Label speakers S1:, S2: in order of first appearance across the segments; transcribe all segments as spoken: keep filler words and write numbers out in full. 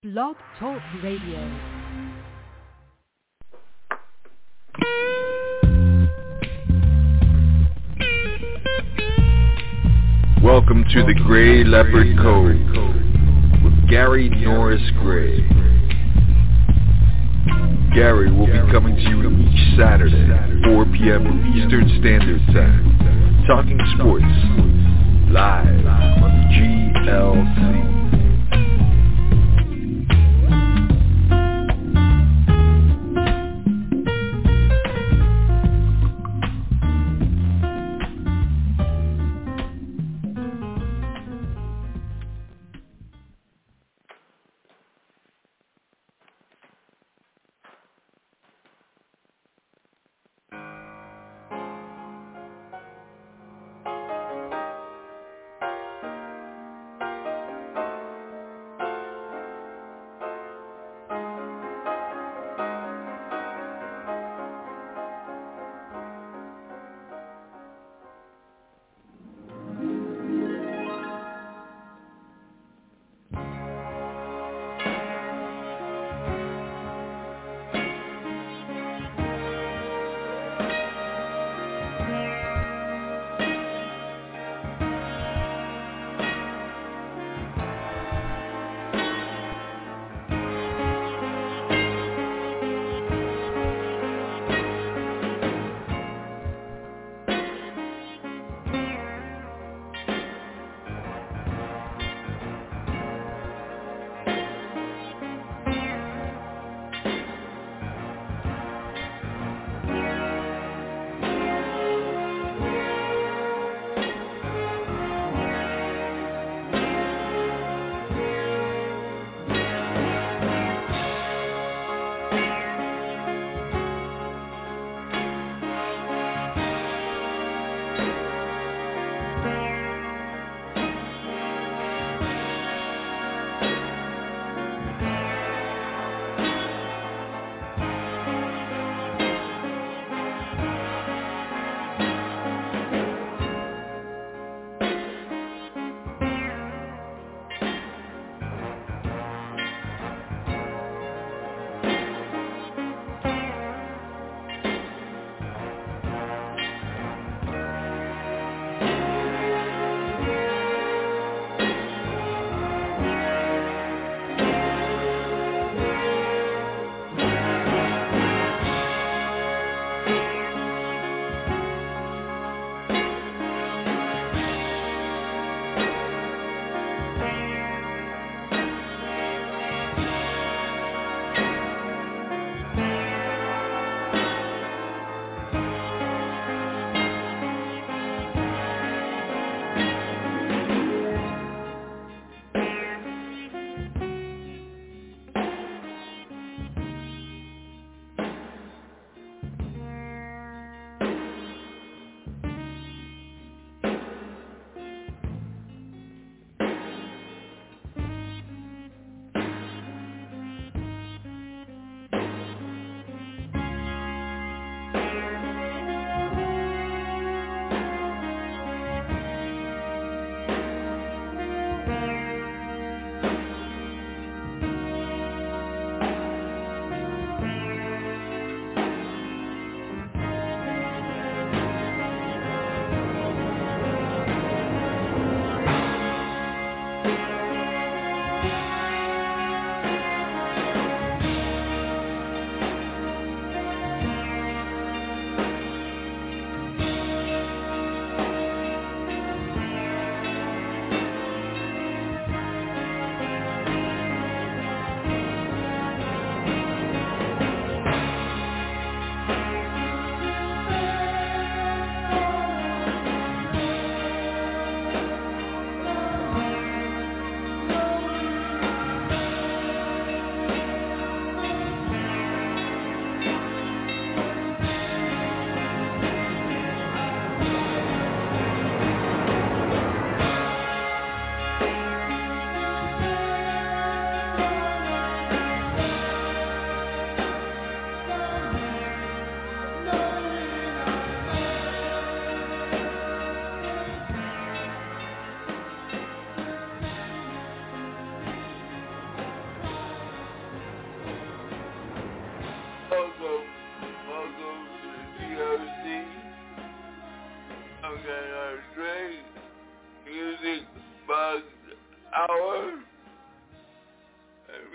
S1: Blog Talk Radio.
S2: Welcome to the Gray Leopard Code with Gary Norris Gray. Gary will be coming to you each Saturday, four p.m. Eastern Standard Time, talking sports, live on G L C.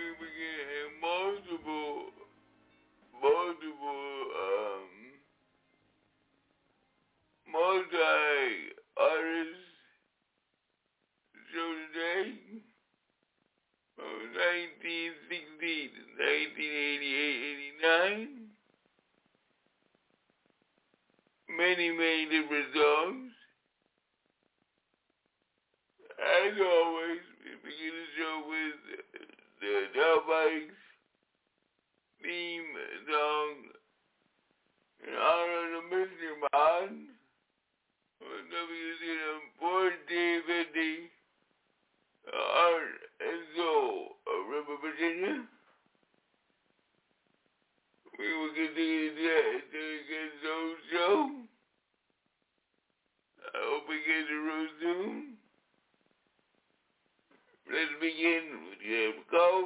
S1: we began multiple, multiple, um, multi-artist show today from nineteen sixty to nineteen eighty-eight eighty-nine. Many, many different songs. As always, we begin the show with the Delbikes theme song in honor of the Mystery Man on W C M fourteen fifty, Art and Soul of River, Virginia. We will continue to get Soul Show. I hope we get the road soon. Let's begin with Jeff Cove,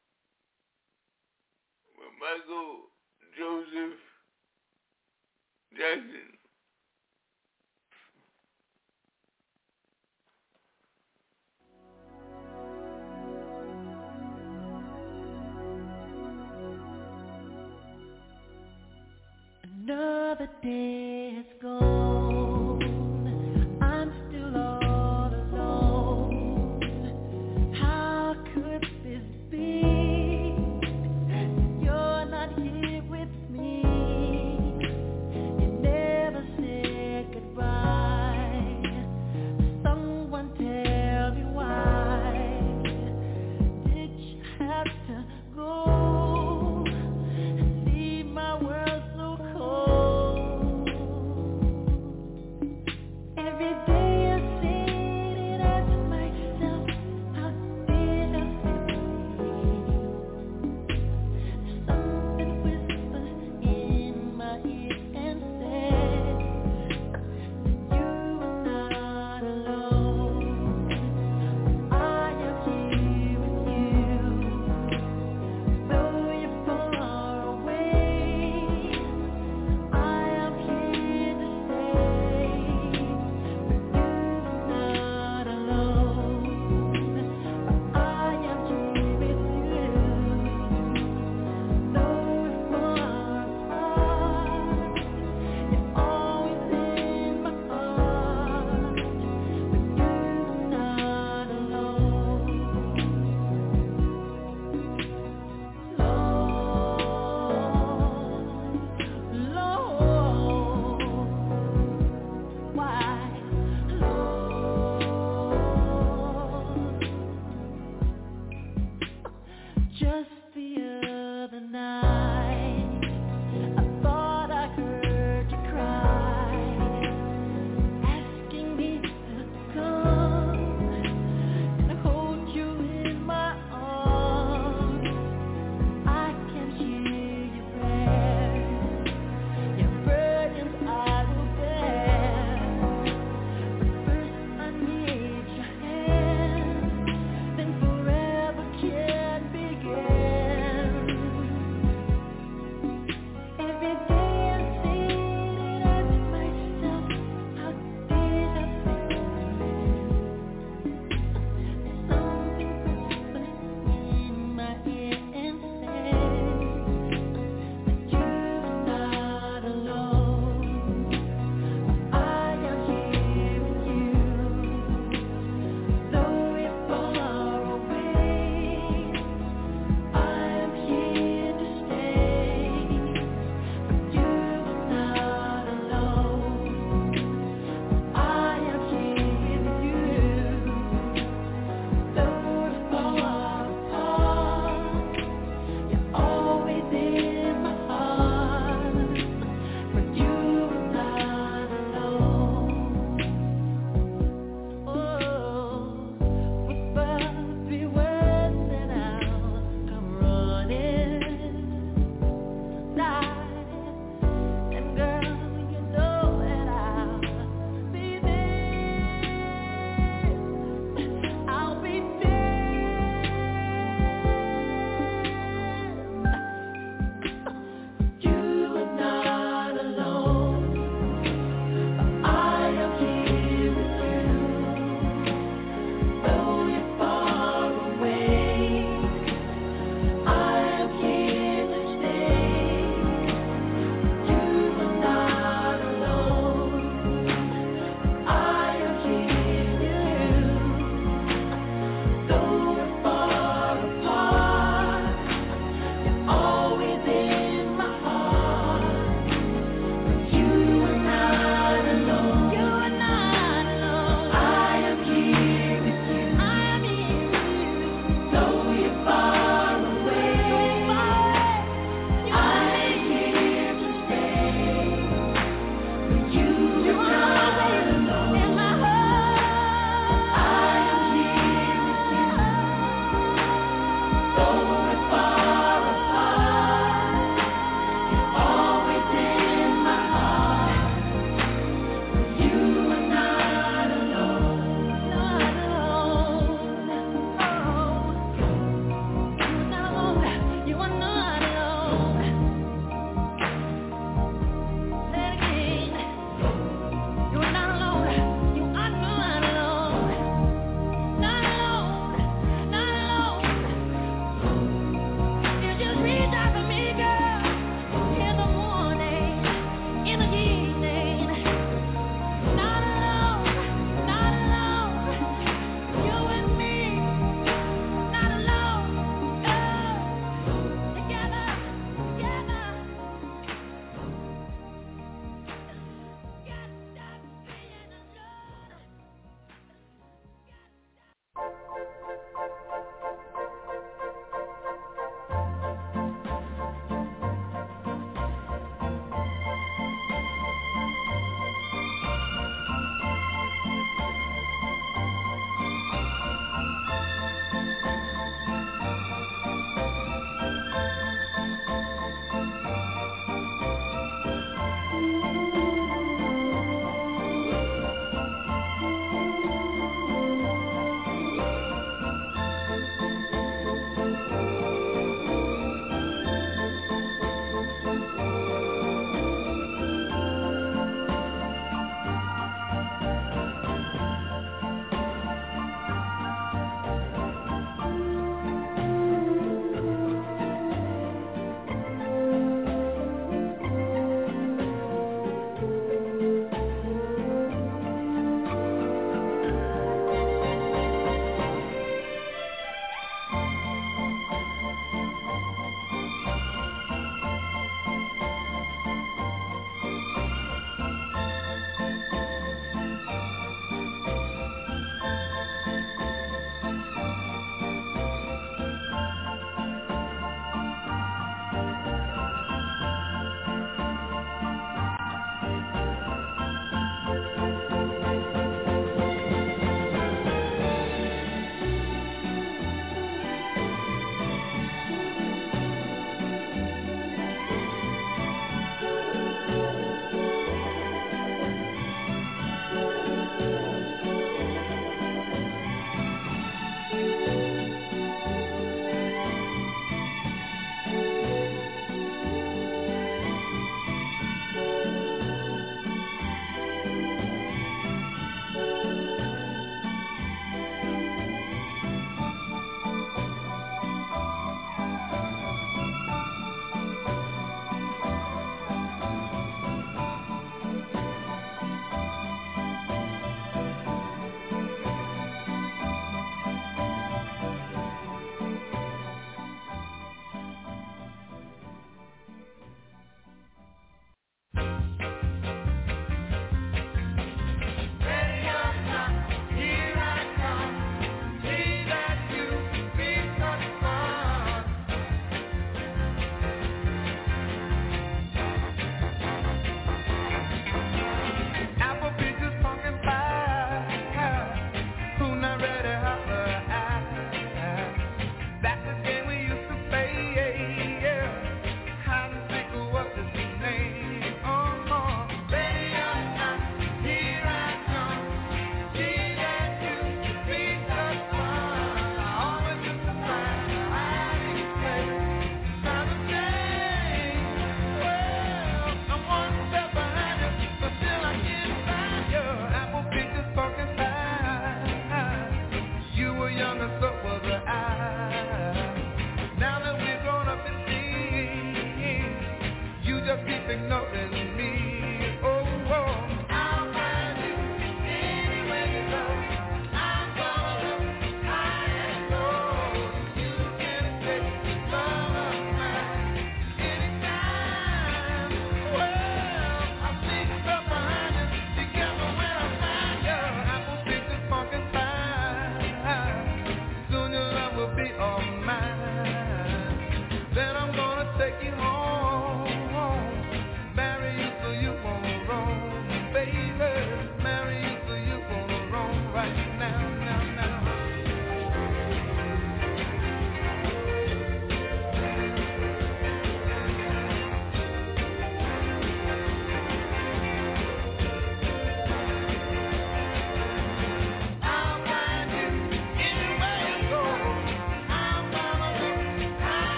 S1: with Michael Joseph Jackson.
S3: Another day is gone. I'm still all alone. How could this be? You're not here with me. You never said goodbye. Someone tell me why did you have to go and leave my world so cold? Every day I sit and ask myself, how did I feel? Something whispers in my ear and says, you are not alone. I am here with you. Though you're far away, I am here to stay. But you're not alone. I am here with you. Though we're far apart, you're always in my heart. But you're not alone. Lord, Lord, why, Lord? Just the other night, I thought I heard you cry, asking me to come and hold you in my arms. I can hear your prayers, your burdens I will bear. But first I need your hand, then forever can begin.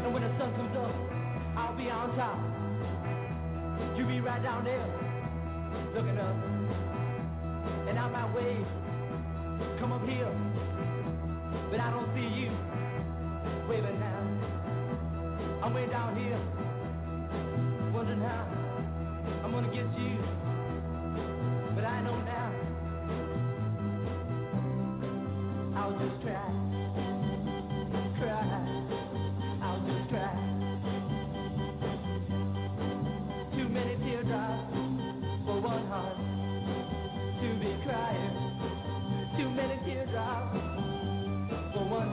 S4: And when the sun comes up, I'll be on top. You be right down there, looking up. And I might wave, come up here, but I don't see you waving now. I'm way down here, wondering how I'm gonna get you, but I know now. I'll just try, cry, I'll just try. Too many teardrops for one heart to be crying. Too many teardrops for one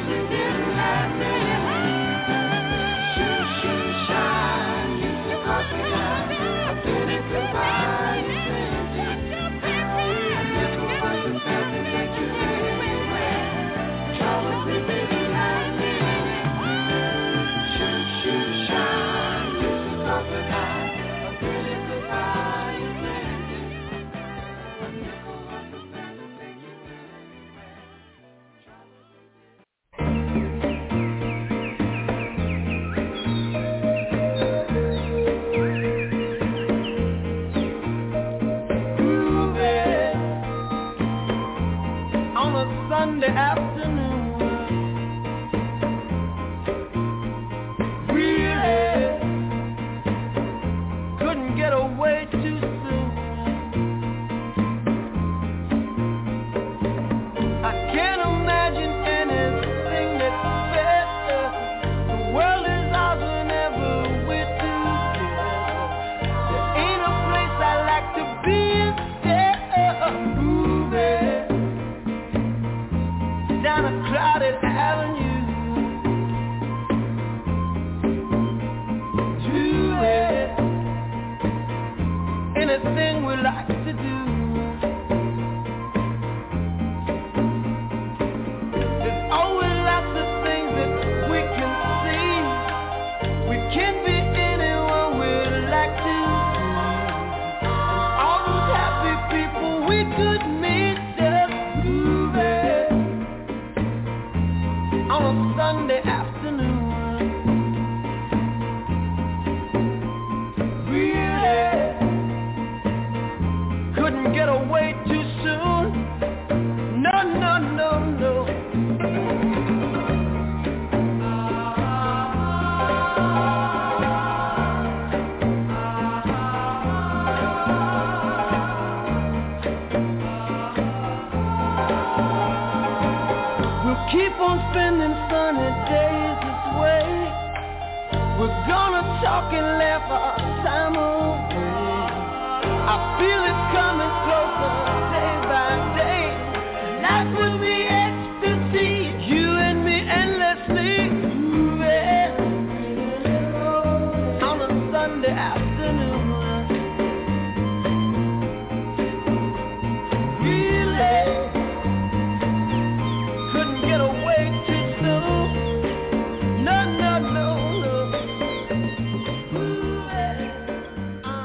S4: Sunday afternoon, really couldn't get away too soon. I can't imagine anything that's better. The world is ours whenever we're together. There ain't a place I like to be instead of moving down a crowded avenue to it. Anything we like to do. There's always lots of things that we can see. We can be anyone we'd like to be. All those happy people we could meet just moving on a Sunday afternoon. Really couldn't get away too soon. No, no, no, no. We'll keep on spending sunny days this way. We're gonna talk and laugh our time away. I feel it coming closer day by day. Life will be ecstasy, you and me endlessly moving on a Sunday afternoon. Really couldn't get away too soon. No, no, no, no. Moving on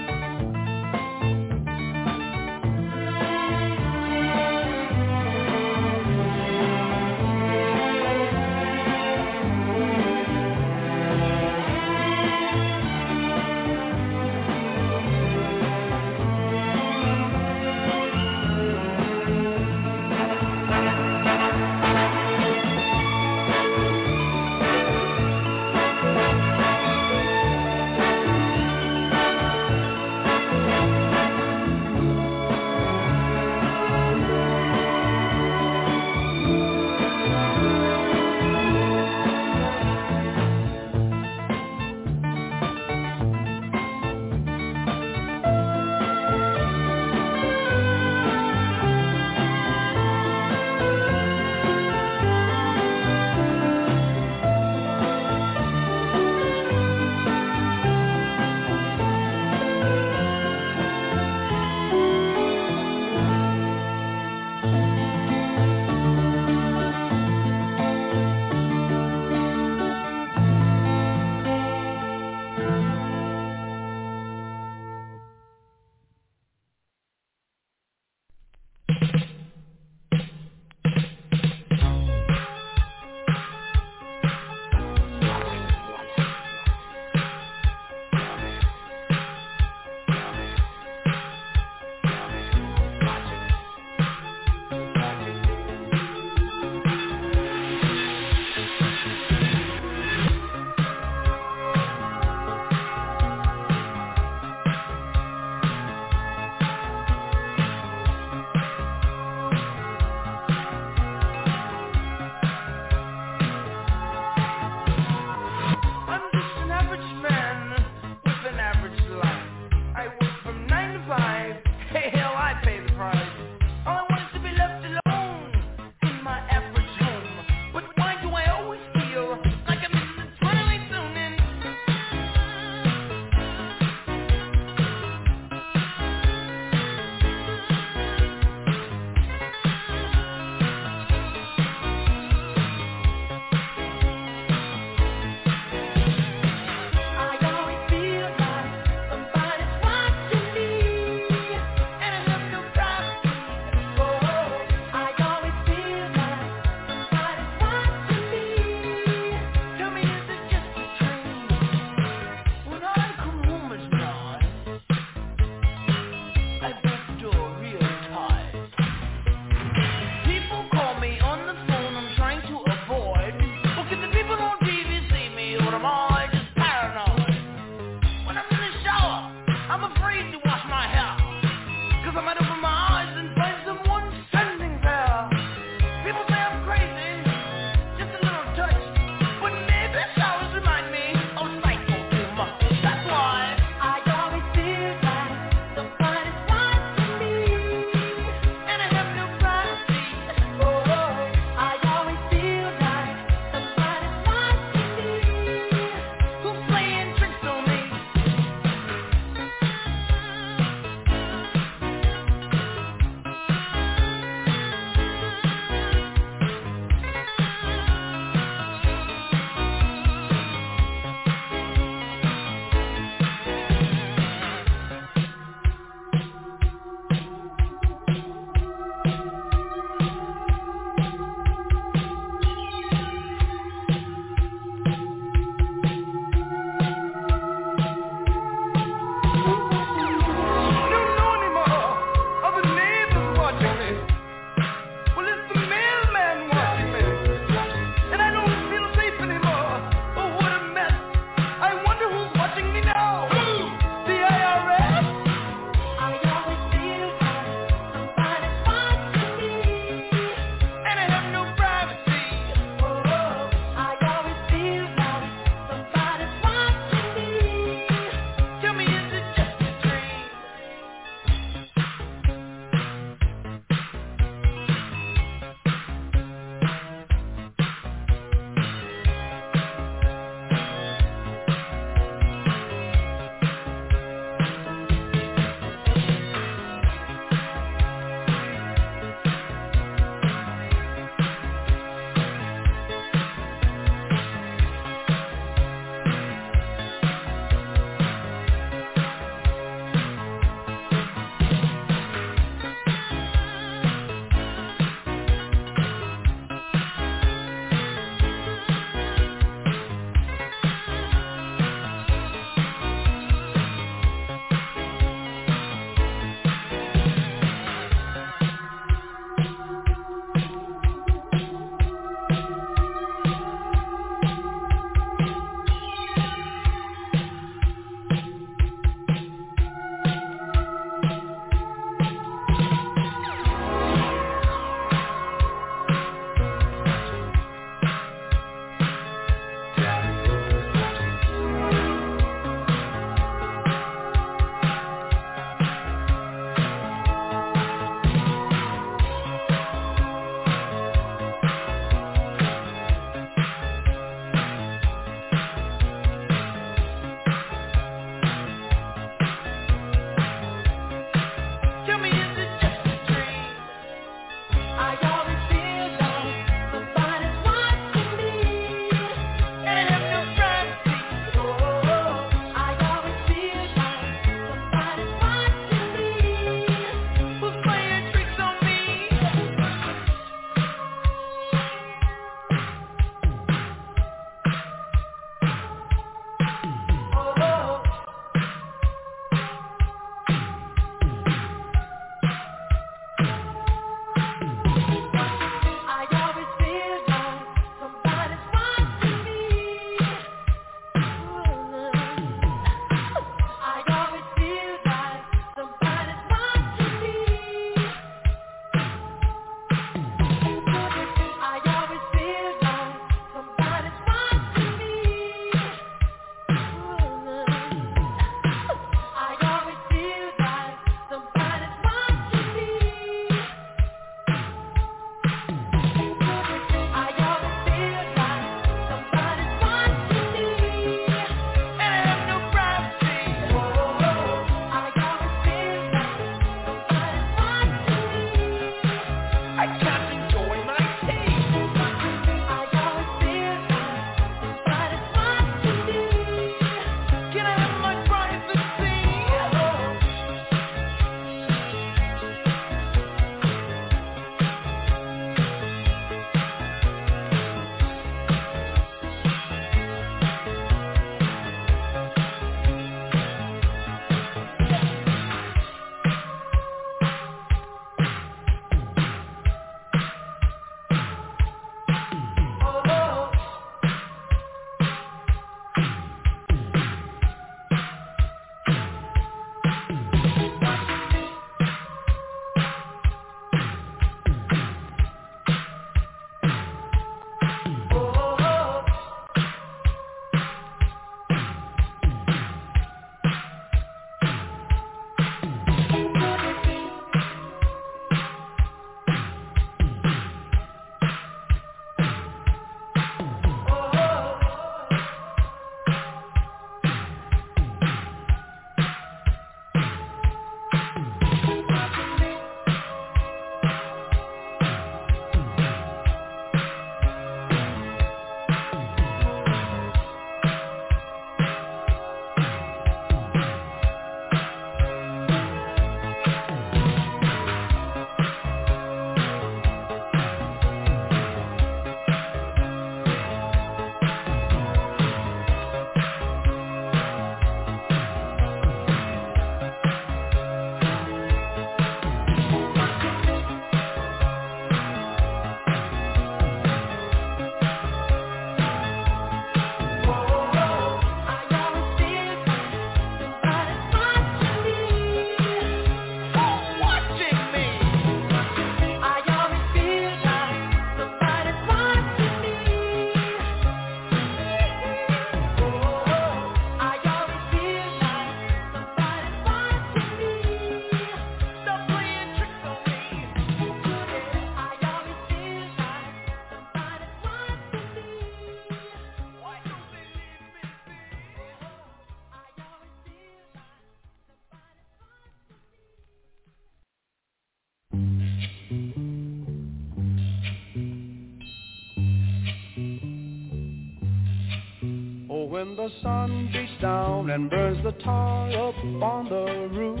S5: When the sun beats down and burns the tar up on the roof,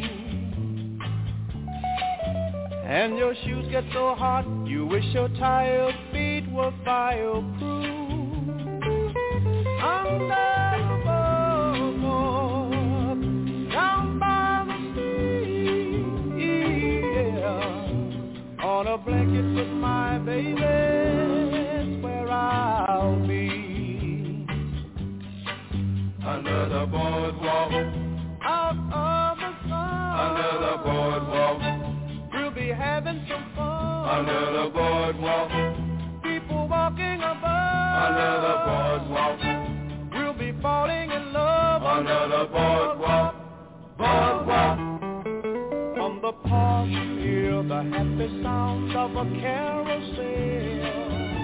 S5: and your shoes get so hot you wish your tired feet were fireproof. Under the boardwalk, down by the sea, yeah, on a blanket with my baby, that's where I'll be.
S1: Under the boardwalk,
S5: out of the sun,
S1: under the boardwalk,
S5: we'll be having some fun.
S1: Under the boardwalk,
S5: people walking above.
S1: Under the boardwalk,
S5: we'll be falling in love.
S1: Under the boardwalk, boardwalk.
S5: From the park you hear the happy sound of a carousel.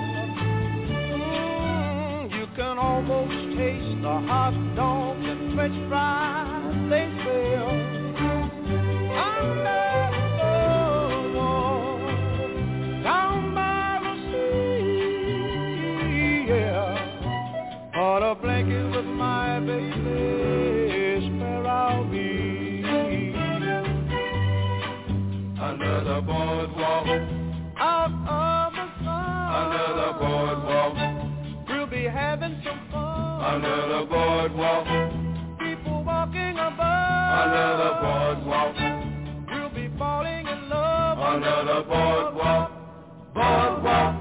S5: You can almost taste the hot dogs and french fries they sell. Under the boardwalk, down by the sea, yeah, on a blanket with my baby is where I'll be.
S1: Under the boardwalk,
S5: out of the sun,
S1: under the boardwalk,
S5: be having some fun.
S1: Under the boardwalk,
S5: people walking above.
S1: Under the boardwalk,
S5: we'll be falling in love.
S1: Under the boardwalk, boardwalk.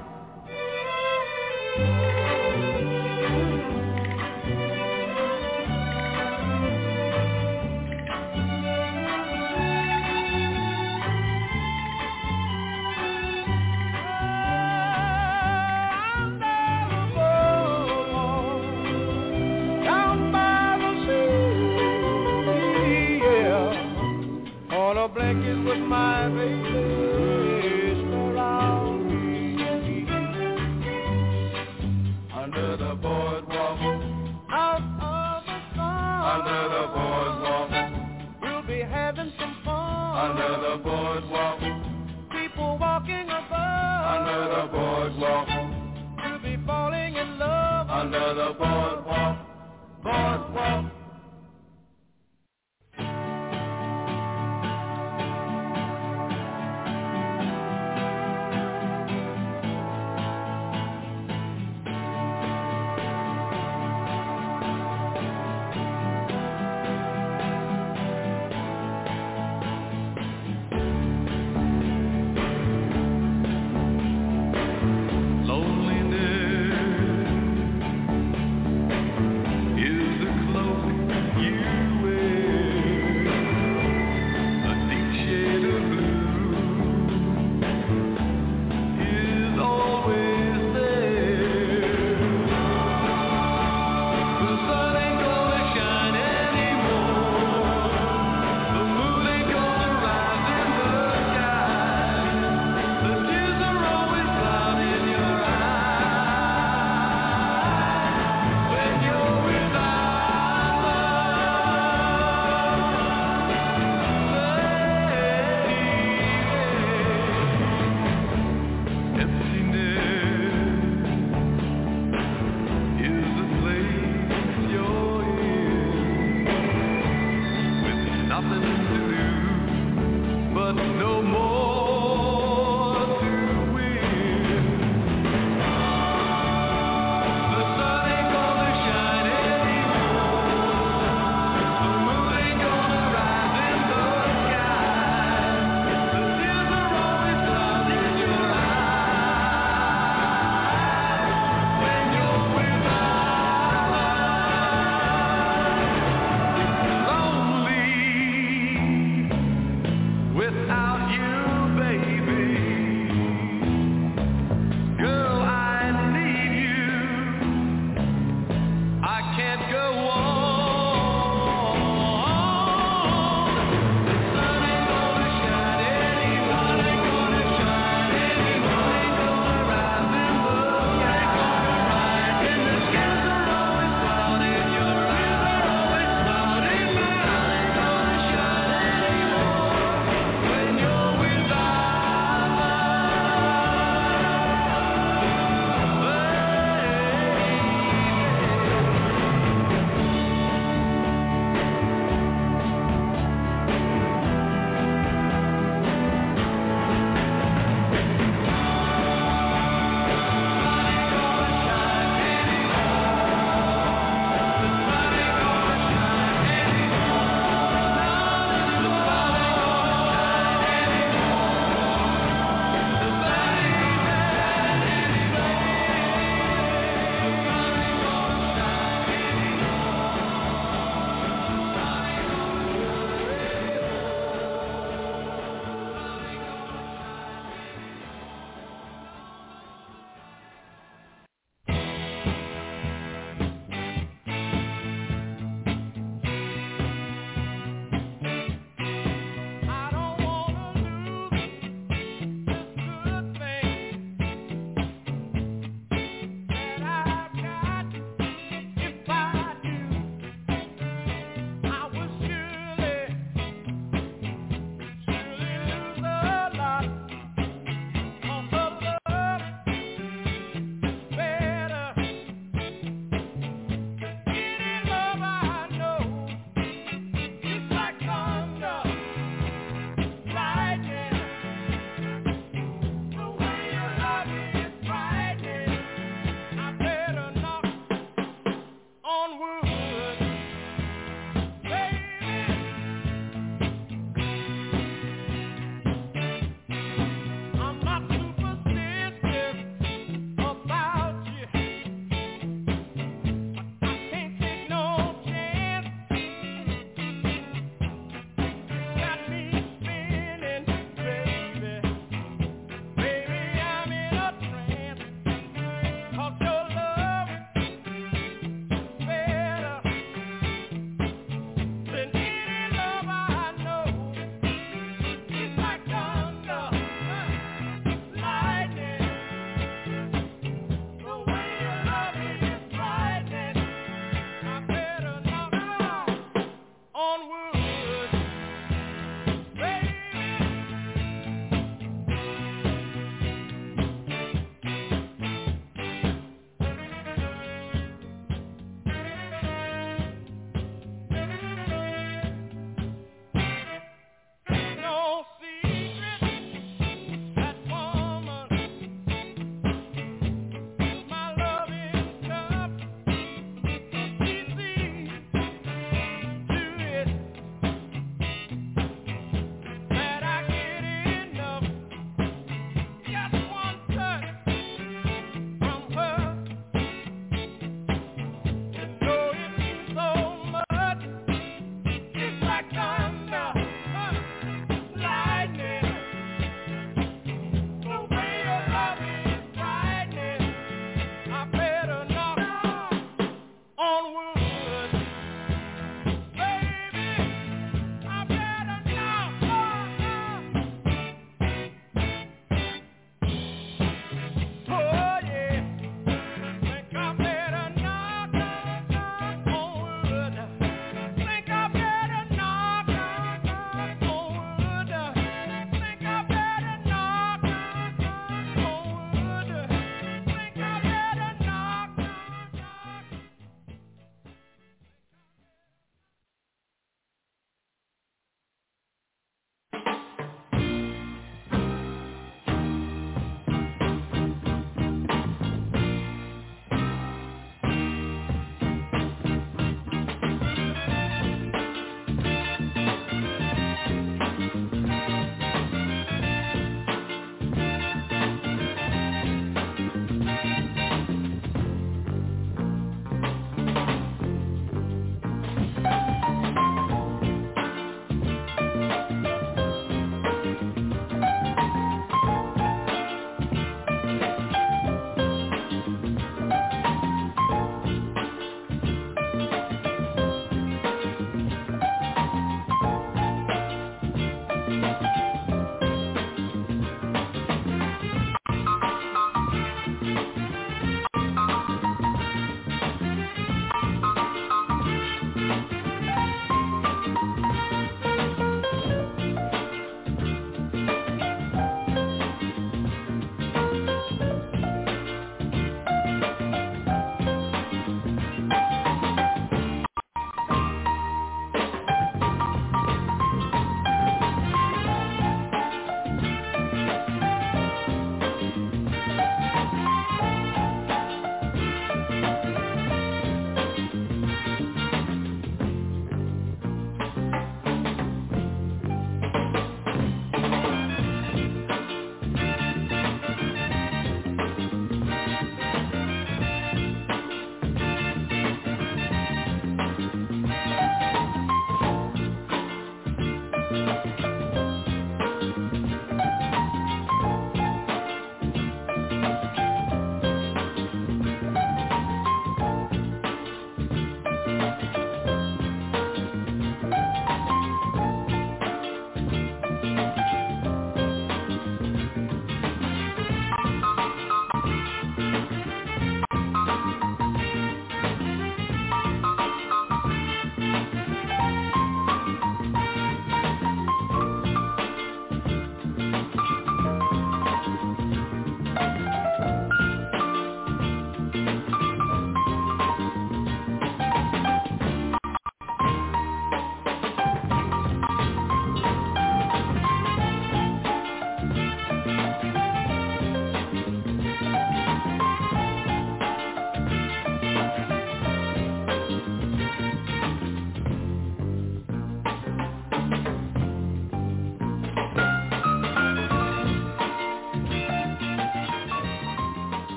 S5: A blanket with my baby is where I'll be. boardwalk. You'll be falling in love under the boardwalk, boardwalk.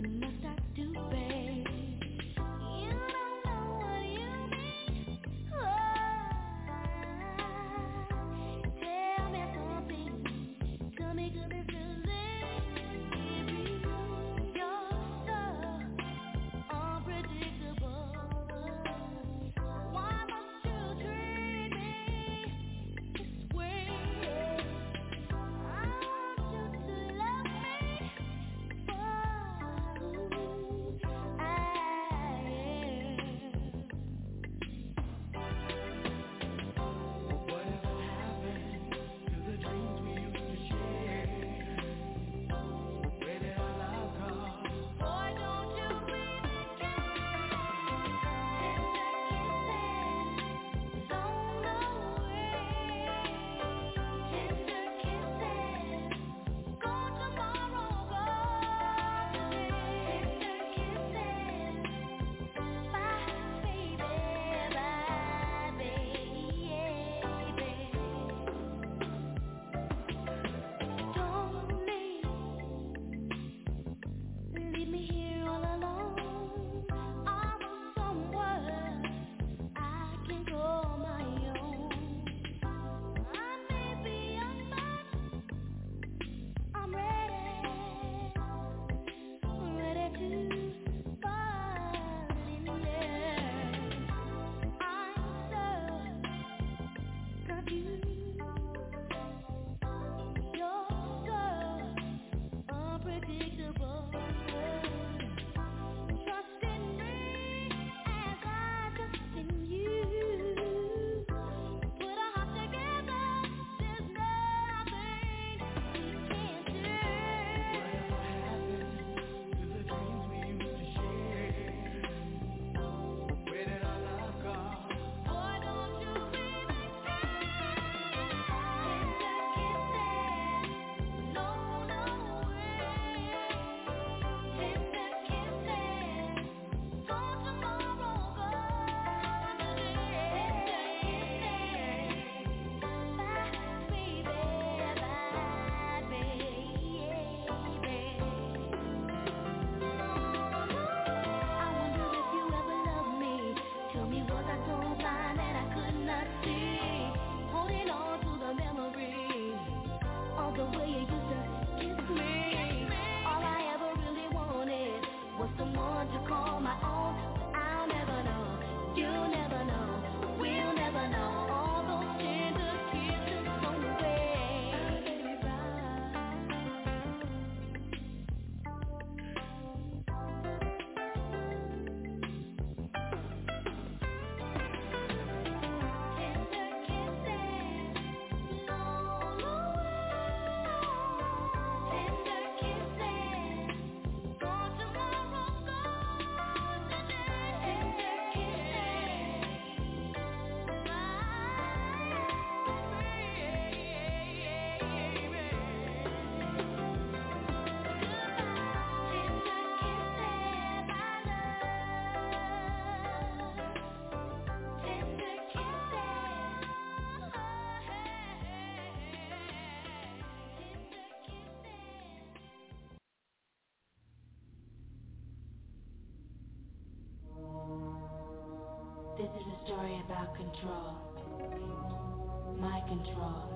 S6: This is a story about control. My control.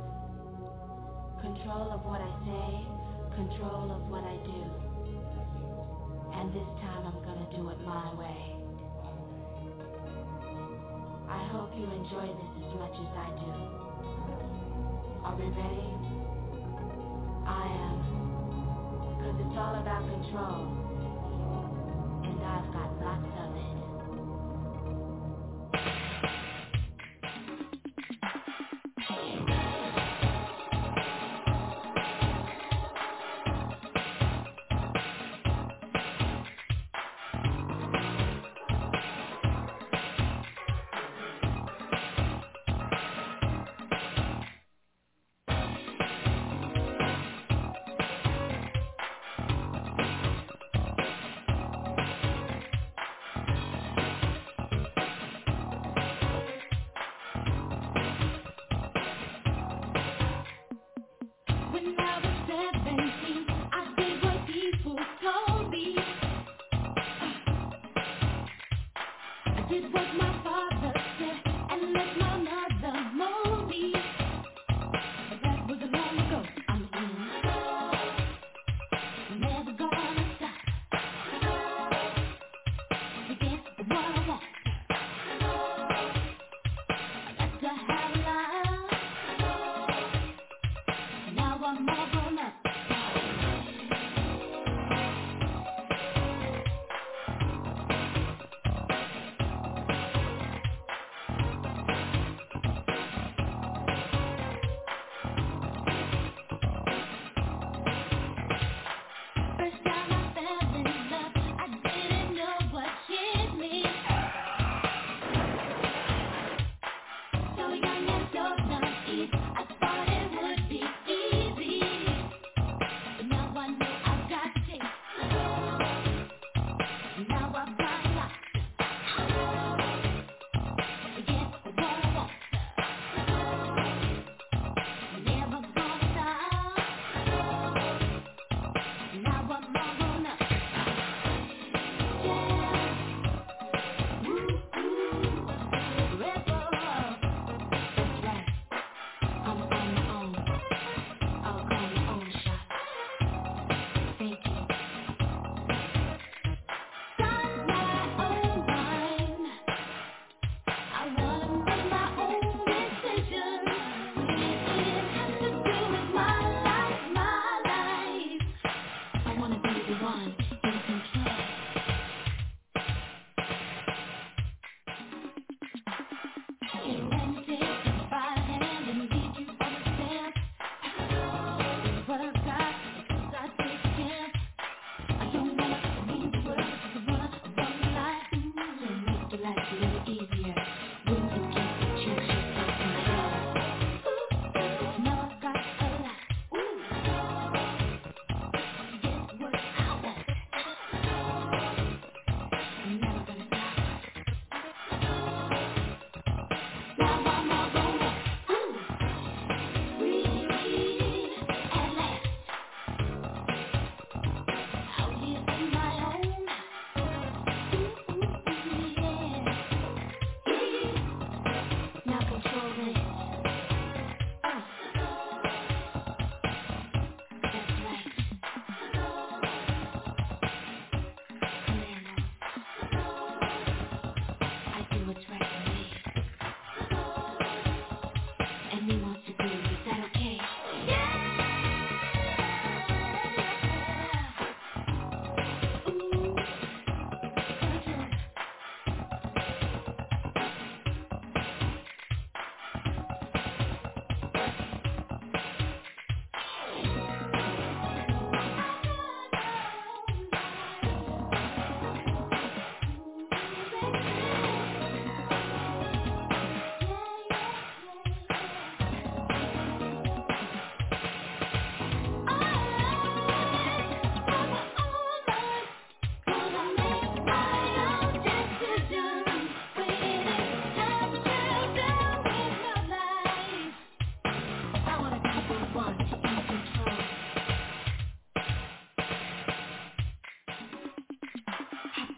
S6: Control of what I say, control of what I do. And this time I'm gonna do it my way. I hope you enjoy this as much as I do. Are we ready? I am. 'Cause it's all about control. And I've got lots of it.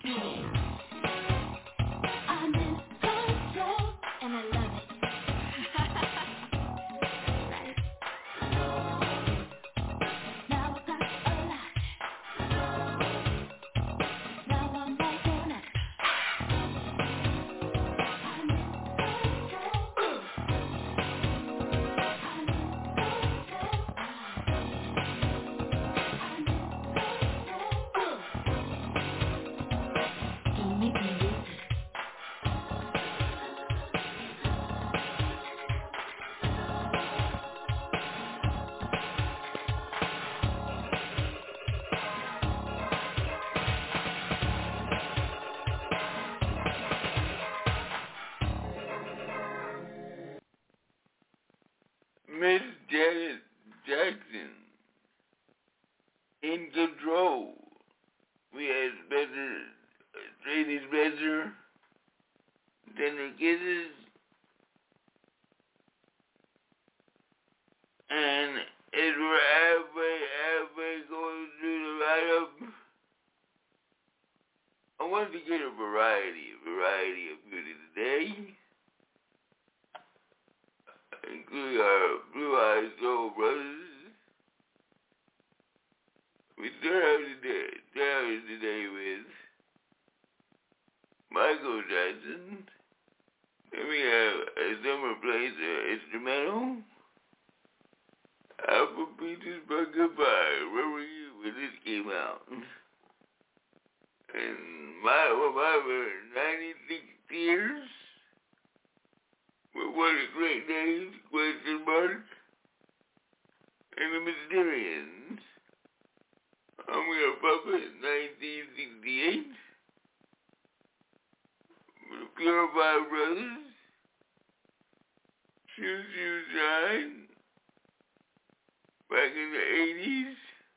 S3: I'm in control, and I love it. Right. Now I got a lot. Now I'm waking up. I'm in control. I'm in control. I'm in control. Don't make me lose it.
S1: Miss Janet Jackson, In Control. We had Spencer, Tracy Spencer, Tender Kisses, and as we're halfway, halfway going through the write-up, I wanted to get a variety, a variety of beauty today, including our Blue Eyed Soul brothers. We start out today, start out today with Michael Jackson. Then we have a Summer Place uh, instrumental. Apple Peaches by Goodbye. Where were you when this came out? And my, well, my ninety-six Tears. Well, what a great name, question mark. And the Mysterians. I'm gonna puppet nineteen sixty-eight. The Purified Brothers. Choo Choo Shine. Back in the eighties.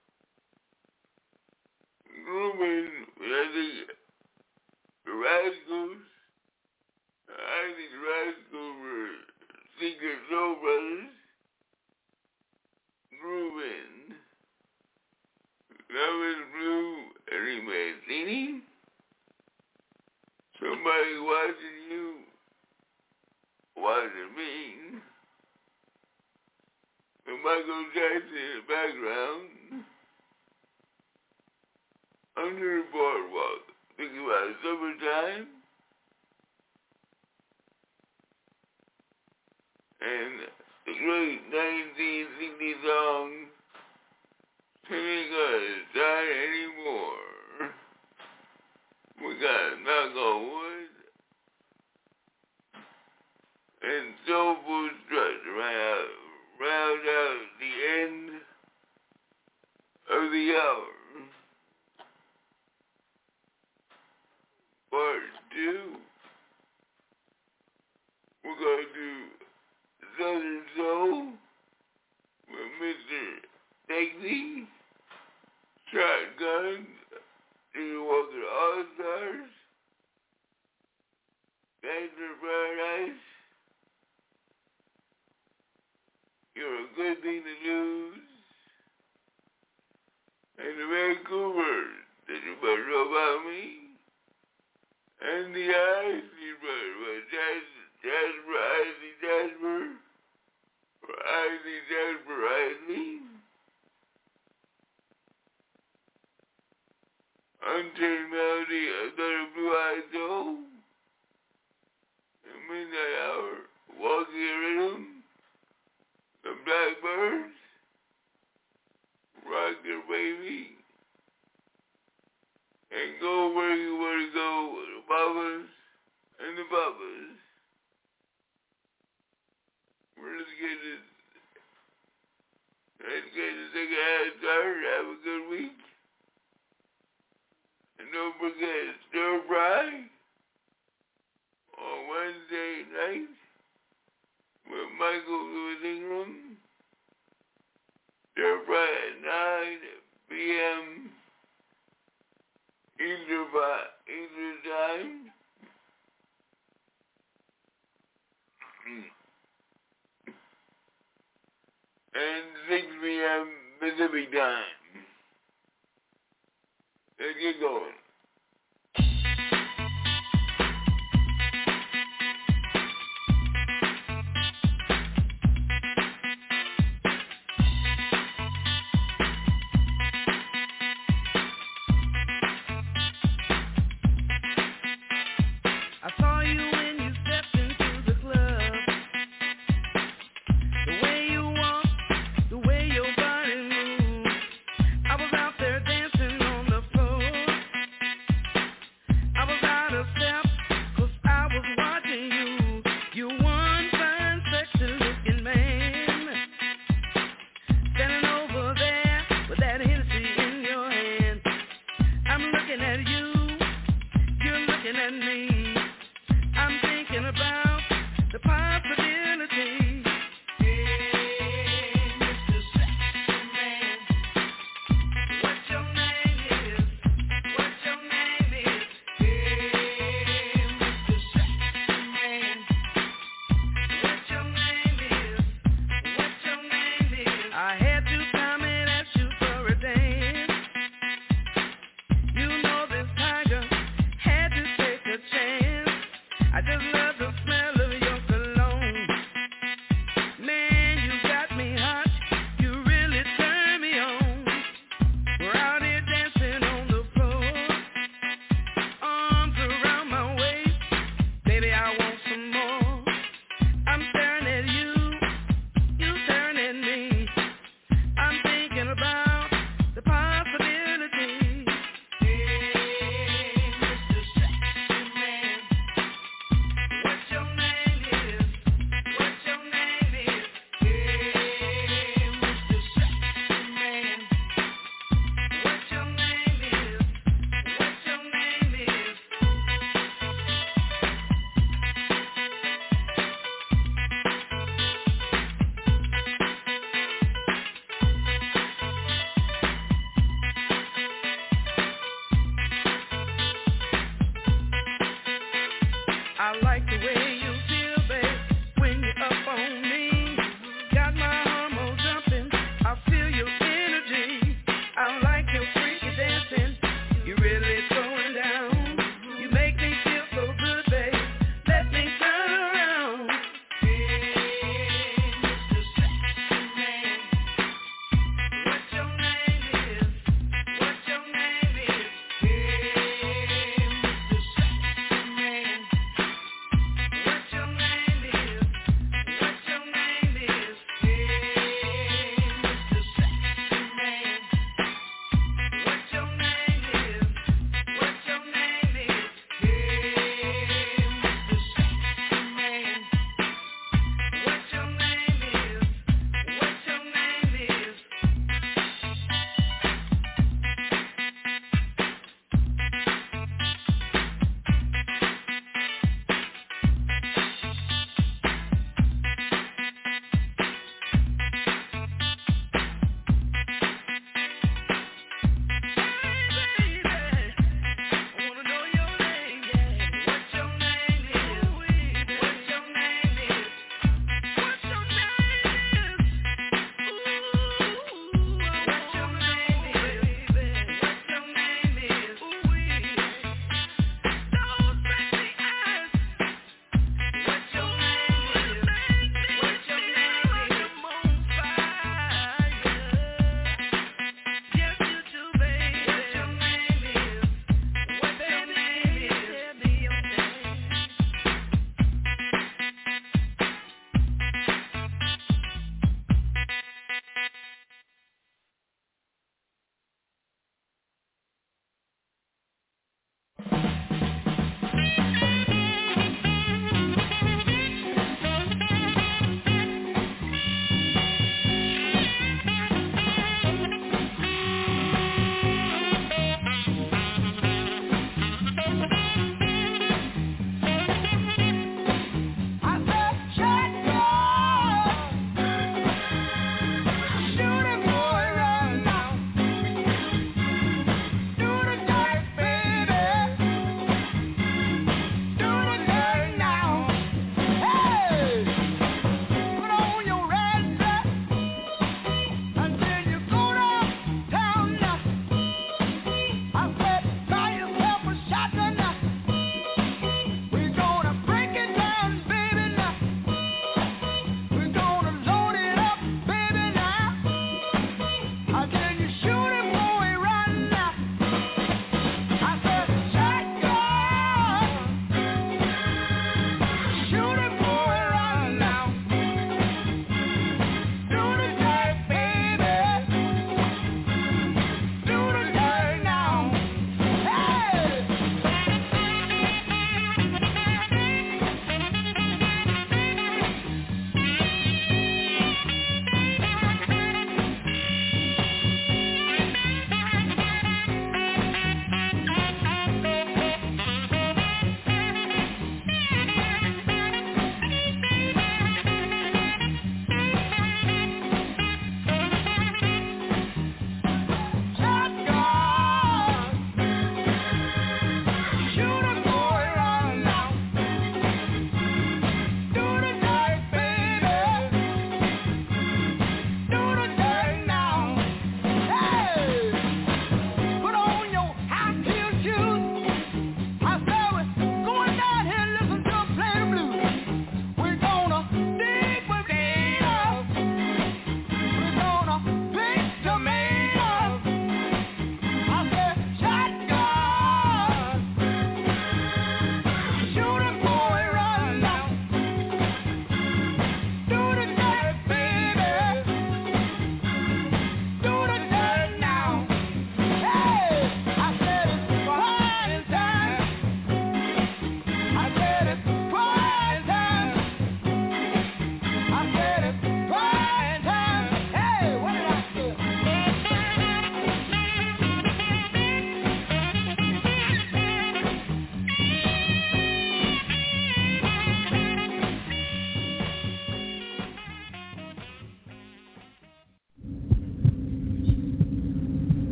S1: Grooming, I think, the Rascals. I think the Rascals were Secret Soul Brothers. Groovin'. Love is Blue, Eddie Mancini. Somebody watching you, watching me. And Michael Jackson in the background. Under the boardwalk, thinking about summertime. And the great nineteen sixty song, Ain't Gonna Die Anymore. We got Knock on Wood and Soulful Strut round, round out the end of the hour. Part two, we're going to do Southern Soul with Mister Dexy, Shotgun, Junior Walker All-Stars, Gangster Paradise, You're a Good Thing to Lose, and the Vancouvers, Did You Better Know About Me? And the Isley Brothers, Jasper, Jasper, Isley, Jasper, or Isley, Jasper, Isley. Unchained Melody, Another Blue Eyed Soul. The Midnight Hour, Walking Rhythm. The Blackbirds. Rock Your Baby. And Go Where You Want to Go, the Bobbers and the Bobbers. We're just getting, let's get the second half started. Have a good week. And don't forget, Stir Fry on Wednesday night with Michael Lewis Ingram. Stir Fry at nine p.m. Eastern time. And six p.m. Pacific time. Let's get going.
S5: looking at me. I'm thinking about the possibility. Hey, Mister Sexy Man, what your name is? What your name is? Hey, Mister Sexy Man, what your name is? What your name is? I had to come and ask you for a dance. You know this tiger had to take a chance. I just love the smell of your cologne. Man, you got me hot. You really turn me on. We're out here dancing on the floor. Arms around my waist. Baby, I want some more. I'm staring at you. You staring at me. I'm thinking about the possibility. Hey, Mister Sexy Man,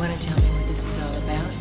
S7: Want to tell me what this is all about?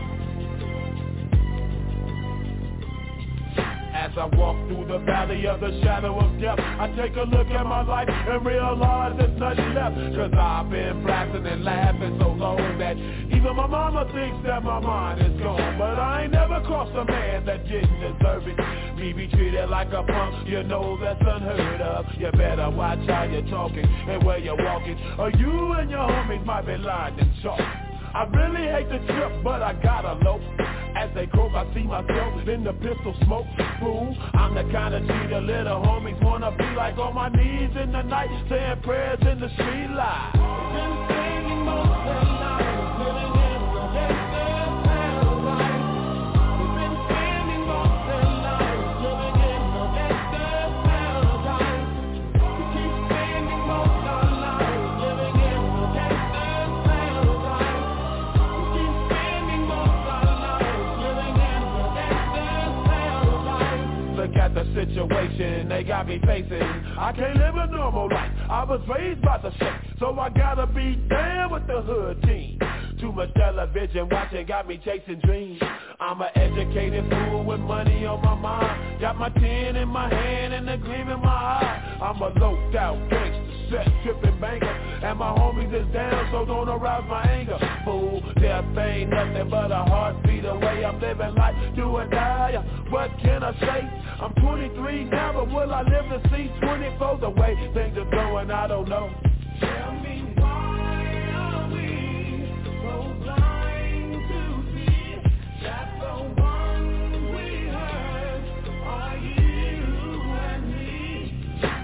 S8: As I walk through the valley of the shadow of death, I take a look at my life and realize there's nothing left. Cause I've been blasting and laughing so long that even my mama thinks that my mind is gone. But I ain't never crossed a man that didn't deserve it. Me be treated like a punk, you know that's unheard of. You better watch how you're talking and where you're walking, or you and your homies might be lying in chalk. I really hate the trip, but I gotta low. As they croak, I see myself in the pistol smoke. Fool, I'm the kind of G the little homies wanna be like, on my knees in the night, saying prayers in the street light. Been singing most of the night, living in the gangster's paradise. We've been spending most of the night, living in the gangster's paradise. We keep spending most of the night, living in the gangster's paradise. We keep spending most of the night, living in the gangster's paradise. Look at the situation they got me facing. I can't live a normal life. I was raised by the shake, so I gotta be down with the hood team. Too much television watching got me chasing dreams. I'm an educated fool with money on my mind. Got my tin in my hand and a gleam in my eye. I'm a loped out gangster, set tripping banker, and my homies is down, so don't arouse my anger. Fool, death ain't nothing but a heartbeat away. I'm living life, do or die. What can I say? I'm twenty-three now, but will I live to see twenty-four? The way things are going, I don't know. Tell me why are we so blind to see that the ones we hurt are you and me?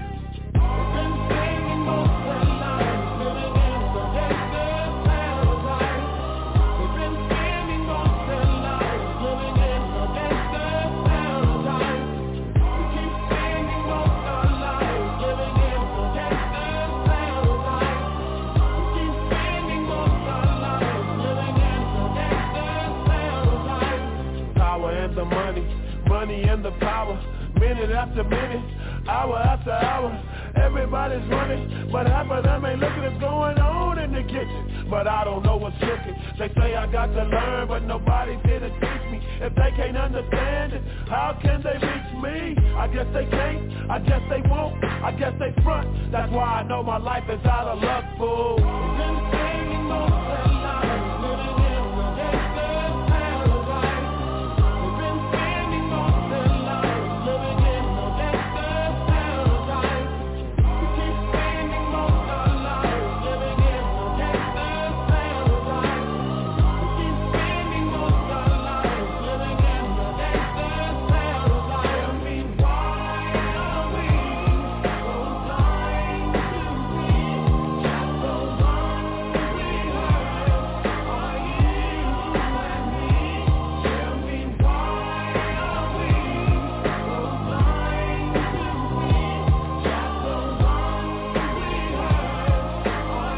S8: We've been singing most of the night, living in the gangster's paradise. We've been spending most of the night, living in the gangster's paradise. We keep spending most of the night, living in the gangster's paradise. We keep spending most of the night, living in the gangster's paradise. Power and the money, money and the power. Minute after minute, hour after hour, everybody's running, but half of them ain't looking what's going on in the kitchen. But I don't know what's cooking. They say I got to learn, but nobody's here to teach me. If they can't understand it, how can they reach me? I guess they can't, I guess they won't, I guess they front. That's why I know my life is out of luck, fool. We've been singing most of the night, living in the gangster's paradise. We've been spending most of the night, living in the gangster's paradise. We keep spending most of the night, living in the gangster's paradise. We keep spending most of the night, living in the gangster's paradise. Tell me why are we so blind to see that the ones we hurt are you and me? Tell me why are we so blind to see that the ones we hurt are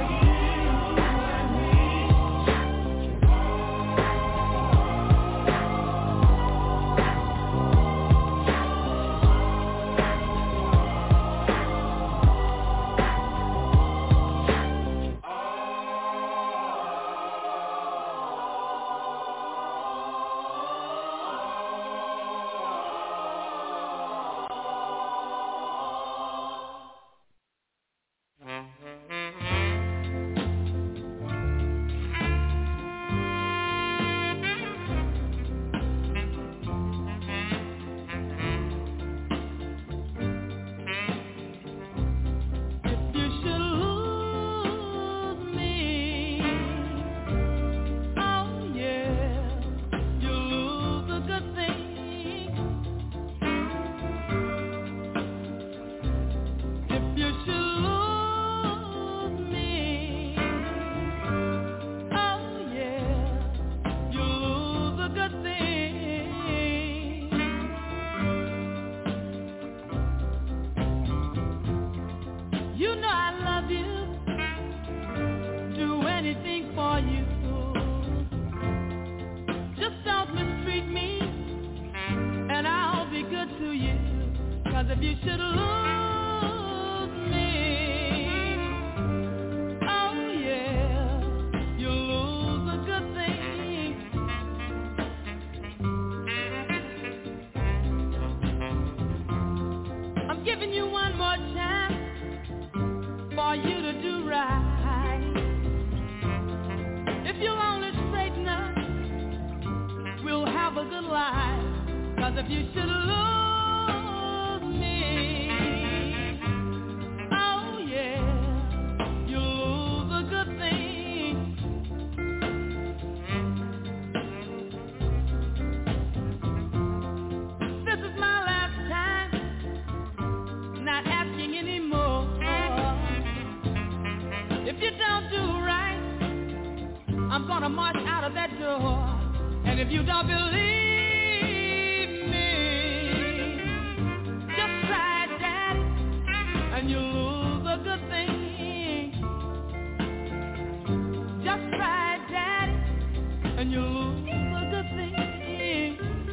S9: if you should lose me, oh yeah, you'll lose If you'll only straighten up, we'll have a good life. 'Cause if you should lose me, oh yeah, you'll lose a good thing. This is my last time, not asking anymore. If you don't do right, I'm gonna march out of that door. And if you don't believe me, just try it, Daddy, and you'll lose a good thing. Just try it, Daddy, and you'll lose a good thing.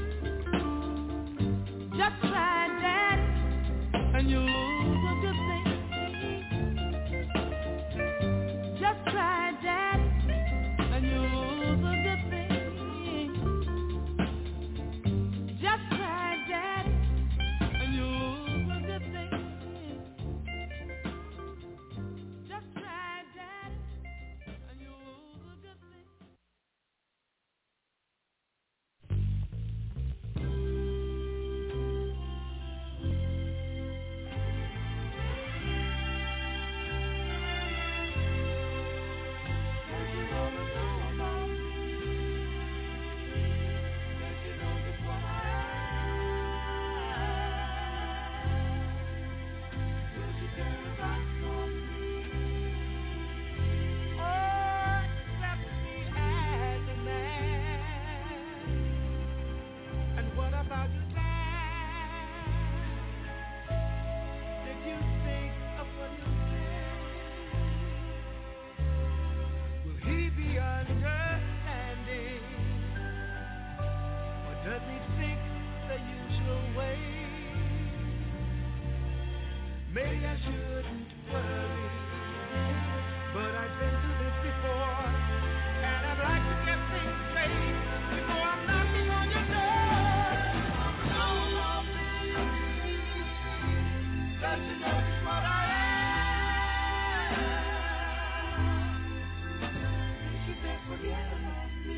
S9: Just try it, Daddy, and you'll lose a good thing. Just try it, Daddy, and you'll lose a good thing. Just try it, Daddy, and you'll lose a good thing. Just try it, Daddy, and you'll lose a good thing.
S5: Maybe I shouldn't worry, but I've been through this before, and I'd like to get things straight before I'm knocking on your door. That you know just what I am. You should never forget about me.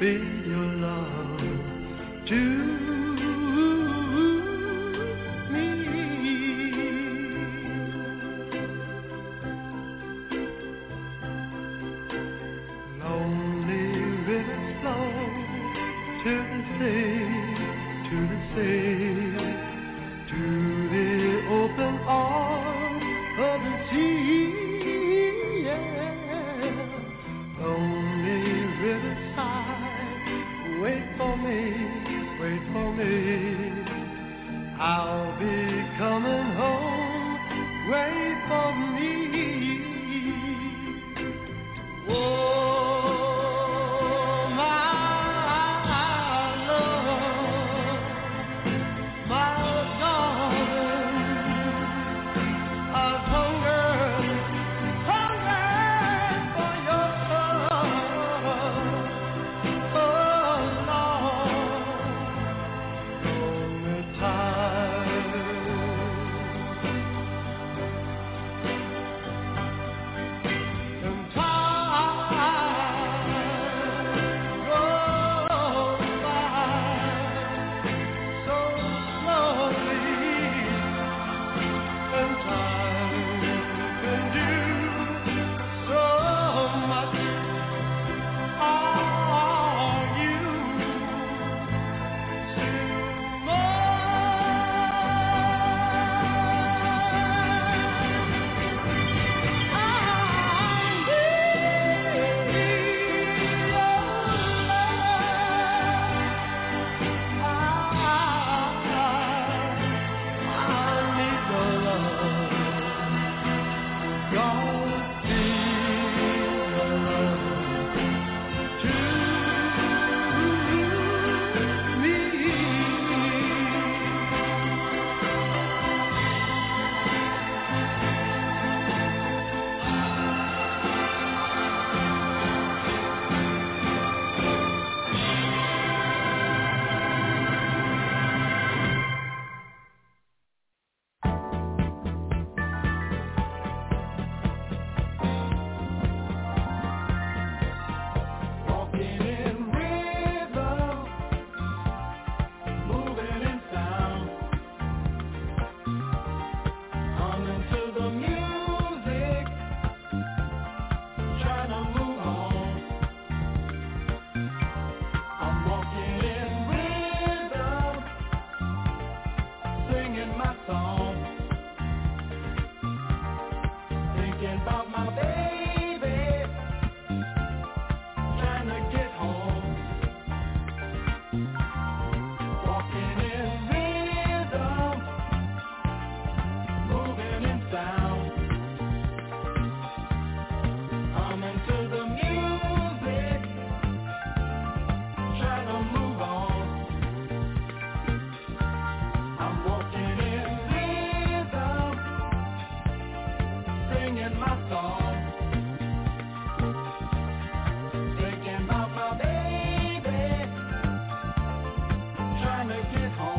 S10: feel your love to me. Lonely rivers flow to the sea, to the sea, to the open arms of the sea. Yeah. Lonely riverside, wait for me, wait for me. I'll be coming home, wait for me. Oh, my love, my darling, I've hungered, hungered for your love. Oh, Lord, long time. And time goes by so slowly, and time can do so much. Are you still walking in rhythm, moving in sound, humming to the music, trying to move on. I'm walking in rhythm, singing my song, thinking about my baby, trying to get home. Walking in rhythm, moving in sound, humming to the music, trying to move on. I'm walking in rhythm, singing my song, thinking about my baby, trying to get home.